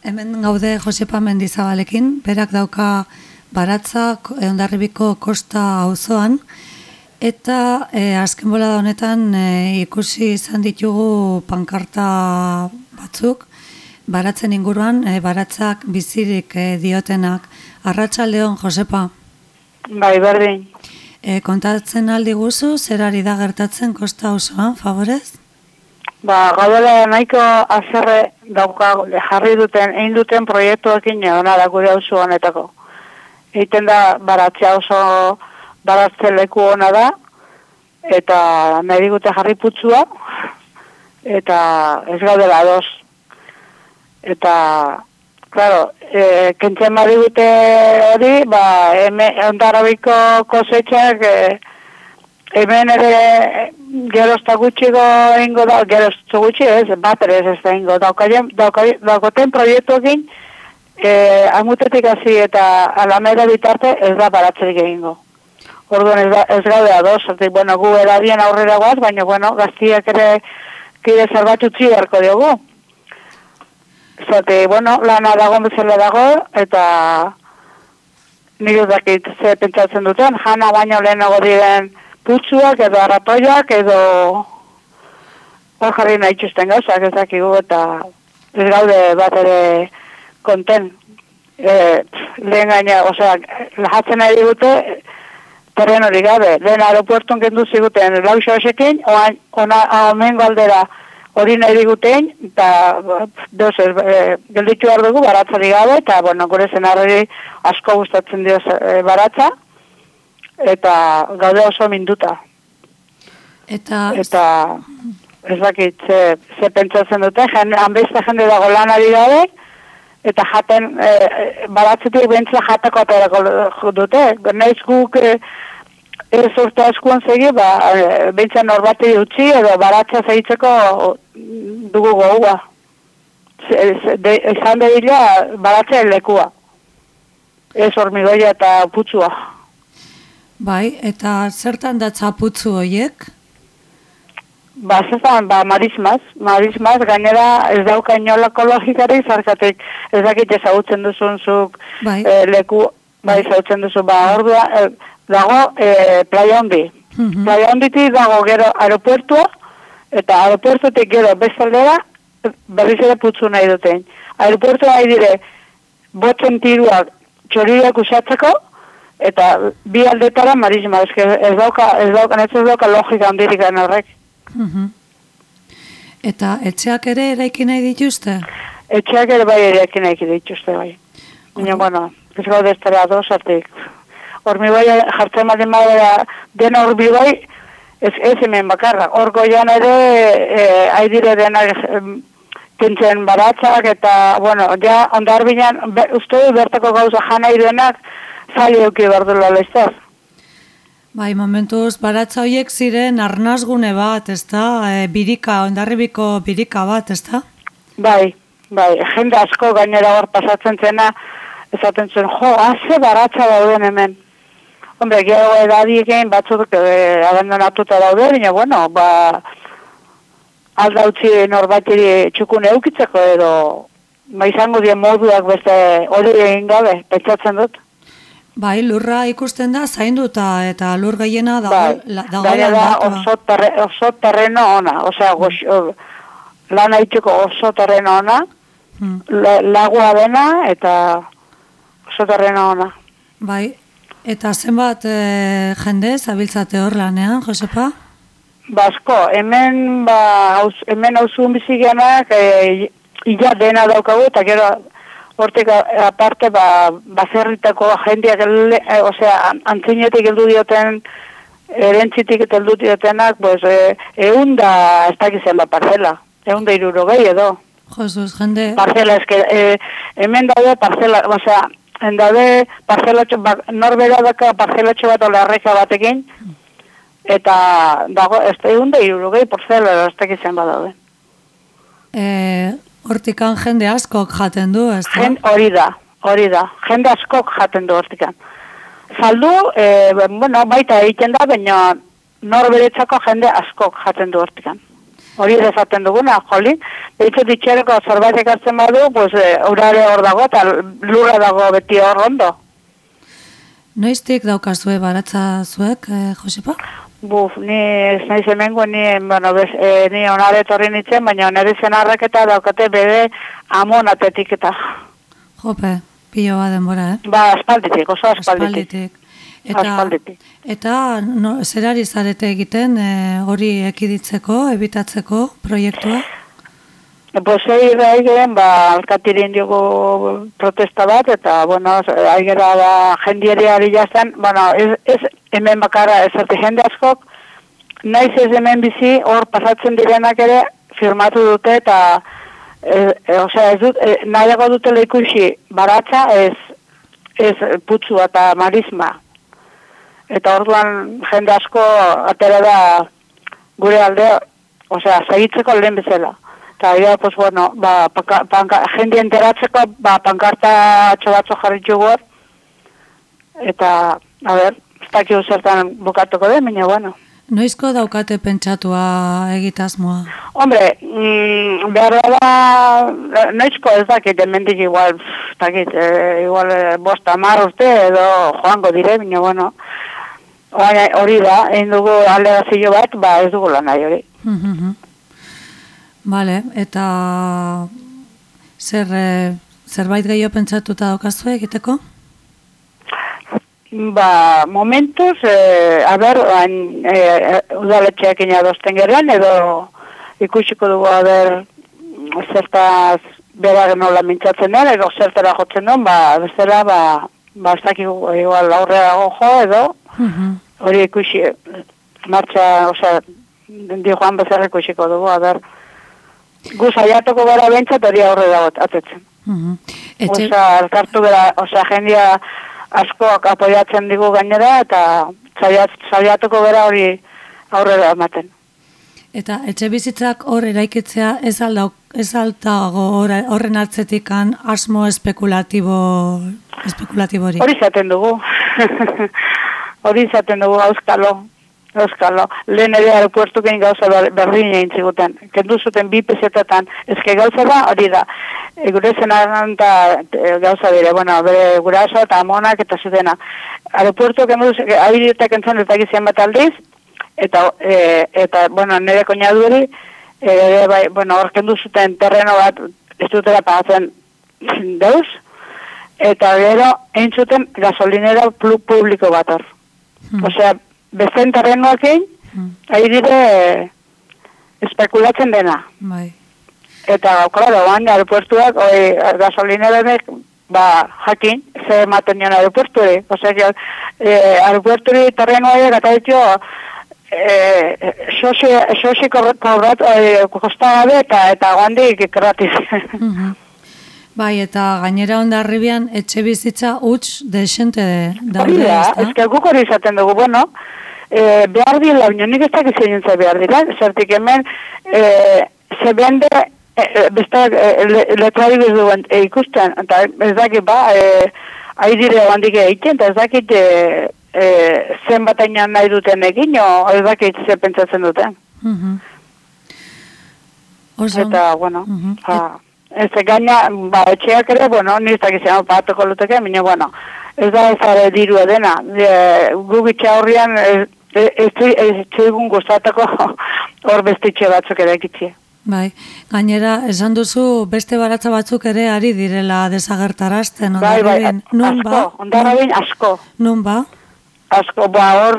Hemen gaude Josepa Mendizabalekin, berak dauka Baratza Hondarribiko Kosta auzoan, eta azken bolada honetan ikusi izan ditugu pankarta batzuk, baratzen inguruan, baratzak bizirik diotenak. Arratsaldeon, Josepa. Bai, berdin. Kontatzen aldi guzu, zer ari da gertatzen Kosta auzoan, favorez? Gaudela nahiko azerre dauka jarri duten, egin duten proiektuekin ona da gure auzo honetako. Egiten da baratzea oso baratze leku ona da, eta nahi digute jarri putzua, eta ez gaudela ados. Eta, claro, kentzen badi dute hori, Hondarribiko kosetxak hemen ere gerozta gutxiko ingo da, gerozta gutxi ez, bat ere ez da ingo. Daukoten proiektuekin, amutetik hasi eta Alameda bitarte ez da baratzerik egingo. Orduan ez gaude ados, bueno, gu erabien aurrera guaz, baina, bueno, gaztiak ere kide zerbait utzi beharko diogu. Zate, bueno, lana dago bezala dago, eta nire dakit ze pentsatzen duten, jana baino lehenago diren putzuak edo arratoiak edo hor jarri nahi txusten gauzak ez dakigu eta ez gaude bat ere konten. Lehen gaina, osea, lahatzen nahi digute terren hori gabe. Lehen aeropuertun gendu ziguten lauxa hoxekin, omen galdera hori nahi diguten, eta gelditu behar dugu baratzari gabe, eta bueno, gure zenarri asko gustatzen dio baratza, eta gaude oso minduta. Eta ez dakit, ze pentsatzen dute, hanbeste jende dago lanari gabe, eta jaten, baratzetik bentzela jatako aterako dute. Naiz guk ez urte askoan segi, bentzela norbati utzi, edo baratza zeitzeko dugu gogoa. Izan bedila baratzea lekua. Ez hormigoia eta putzua. Bai, eta zertan datza putzu horiek? Zertan, marismaz, gainera ez dauka inolako logikari, zarkatik ez dakit ezagutzen duzun zuk leku, ezagutzen duzu, ordua, dago Playa Hondi. Playa Honditik dago gero aeropuertua, eta aeropuertutik gero bestaldera berriz ere putzu nahi duten. Aeropuertua nahi dire botzen tiruak txoriak usatzeko, eta bi aldetara marisma, ez dauka logika handirik den horrek. Eta etxeak ere eraiki nahi dituzte? Etxeak ere bai eraiki nahi dituzte, bai. Baina, bueno, ez gaude ez dara dozatik. Hormi bai jartzen badin badera dena horbi bai, ez hemen bakarra. Hor goian ere, haidire dena kentzen baratzak, eta, bueno, ja, Hondarribian, uste bertako gauza jana irenak, zaila euki berdula lehiztaz. Bai, momentuz, baratza horiek ziren arnazgune bat, ez da? Birika, Hondarribiko birika bat, ez da? Bai, jende asko gainera hor pasatzen zena, esaten zuen, haze baratza dauden hemen. Hombre, gero edadiekin batzuk abandonatuta daude, baina, bueno, alda utzi norbatiri txukun eukitzeko edo, izango dien moduak beste hori egin gabe, pentsatzen dut. Bai, lurra ikusten da, zainduta, eta lur gehiena dago oso terreno ona, osea, lan haitxeko oso terreno ona, lagua dena, eta oso terreno ona. Bai, eta zenbat jende zabiltzate hor lanean, Josepa? Asko, hemen hauzun bizigenak, ila dena daukagu, eta gero, hortik aparte, bazerritako jendeak, antzinetik heldu dioten, erentzitik heldu diotenak, eunda, ez dakizen parcela, eunda 60 edo. Josuz, jende... Parcela, hemen daude parcela, daude parcelatxo, norbera daka parcelatxo bat olarreka batekin, eta dago, eunda 60 parcela, ez dakizen badaude. Hortikan jende askok jaten du, ez da? Hori da. Jende askok jaten du hortikan. Saldu, baita egiten da, baina norberetzako jende askok jaten du hortikan. Hori esaten duguna, joli. Behitzut itxereko zerbait ekartzen badu, pues, urare hor dago, eta lurra dago beti hor ondo. Noiztik daukazue baratza zuek, Josepa? Buf, ni ez naiz hemengo, ni onare etorri nintzen, baina onare zenarrak eta daukate bere amonatetik eta. Jope, pilo bat denbora, Ba, aspalditik, oso aspalditik. Eta zerari zarete egiten hori ekiditzeko, ebitatzeko proiektua? Pues egin, alkatirin diogu protesta bat, eta, aigera da jendieriari jazten, ez hemen bakarra ezerti jende askok, naiz ez hemen bizi, hor pasatzen direnak ere, firmatu dute, eta, nahiago dutela ikusi baratza, ez putzua eta marisma. Eta orduan jende asko atera da gure alde, segitzeko lehen bezala. Eta ja, pues jende enteratzeko, pankarta batzu jarri jugur, eta, ez dakiu zertan bukatuko den, baina, bueno. Noizko daukate pentsatua egitasmoa? Hombre, behar da, noizko ez dakit, hemendik igual, bosta mar urte edo joango dire, baina, bueno, hori da, egin dugu alegazio bat, ez dugu lan nahi hori. Vale, eta zerbait gehiago pentsatuta daukazue egiteko? Momentuz, udaletxeak inadosten gerean, edo ikusiko dugu, zertaz bera nola mintzatzen den, edo zertara jotzen duen, bezala, ez dakigu igual aurrera jo, edo, hori ikusi, martxa, di joan bezala ikusiko dugu, gu saiatuko gara bentsat hori aurrera atetzen. Elkartu gara, jendia askoak apoiatzen digu gainera, eta saiatuko gara hori aurrera ematen. Eta etxe bizitzak hor eraikitzea ez aldago horren atzetikan asmo espekulatiborik? Hori izaten dugu. Hori izaten dugu, auskalo. Lehen ere aeropuertuken gauza berdin egin ziguten. Kendu zuten 2 pesetetan. Ezke gauza da, hori da. Gure zenaran gauza dire, bere guraso eta amonak eta zutena. Aeropuertu kendu, abirietak entzan ez dakizien bat aldiz, eta nire koñaduri, hor kendu zuten terreno bat, ez dutela pagatzen deuz, eta gero, egin zuten gasolinera publiko bat hor. Osea, bezen terrenoak egin, ari dire espekulatzen dena. Bai. Eta, klaro, aeropuertuak, gasolineranek, jakin, ze ematen nion aeropuerturi. Osea, aeropuerturi terrenoa gata ditio, xoxi kostagabe eta guandik gratis. Bai, eta gainera Hondarribian etxe bizitza huts desente daude, ezta? Ez que guk hori izaten dugu, behar dira, nik ez dakiz egin behar dira, zertik hemen, ze bende, beste letrari duen ikusten, eta ez dakit ari dire handik egiten, eta ez dakit zenbat ainan nahi duten egin, ez dakit ze pentsatzen duten. Eta, ez gaina, etxeak ere, niztak izan pagatuko luteke, baina, ez da ez diru edena. Gugitxe aurrian ez txegun guztatako hor bestitxe batzuk ere ekitxe. Bai, gainera, esan duzu beste baratza batzuk ere ari direla desagertarazten. Bai, asko, Hondarribin asko. Nun ba? Asko, hor,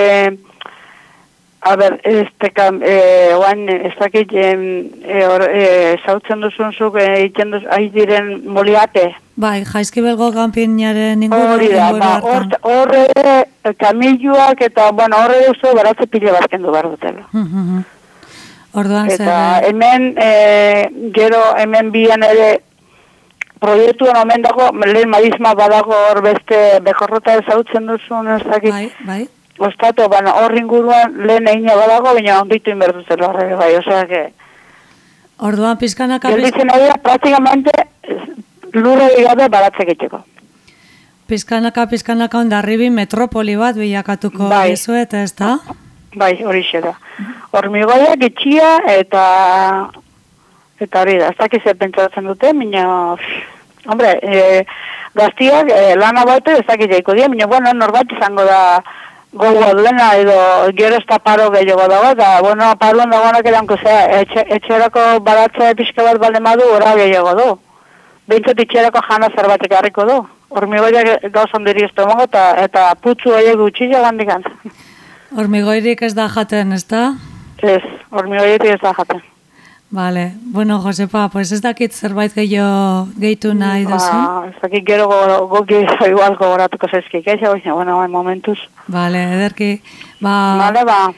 oan, ez dakit, zautzen duzunzuk, ari diren moliate. Bai, Jaizkibelgo kanpinaren inguru. Hori da, horre kamiluak eta, horre duzu baratze pile bat kendu behar dutela. Orduan zer. Eta hemen, gero hemen bian ere, proiektuan omen dago, lehen marisma badago hor beste bekorrota ezautzen duzun, ez dakit. Bai. Ostatu, hor inguruan lehen egina badago, baina onditu inberduzela horre, bai, osea que... Orduan pizkanaka... Gelditzen ari da, praktikamente, lurre digabe baratzek itxeko. Pizkanaka Hondarribin metropoli bat bilakatuko dizuet, ez da? Bai, horixe da. Hormigoiak itxia eta hori da, ez dakiz pentsatzen dute, mina, hombre, gaztiak lana baute ez dakiz jaiko dira, mina, bueno, norbait izango da gogoa duena, edo gero ez da paro gehiago dago, eta, bueno, paroan dagoenak edanko zea, etxerako baratza pixka bat balde madu, ora gehiago du. Behintzat itxerako jana zerbatek harriko du. Hormigoiak gauzan diri ez dugu, eta putzu horiek gutxila gandikan. Hormigoirik ez da jaten, ez da? Ez, hormigoirik ez da jaten. Vale, bueno, Josepa, pues ez dakit zerbait gehitu nahi duzu? Ez dakit gero igual gogoratuko zaizkik, ez? Bueno, momentuz. Vale, ederki. Vale,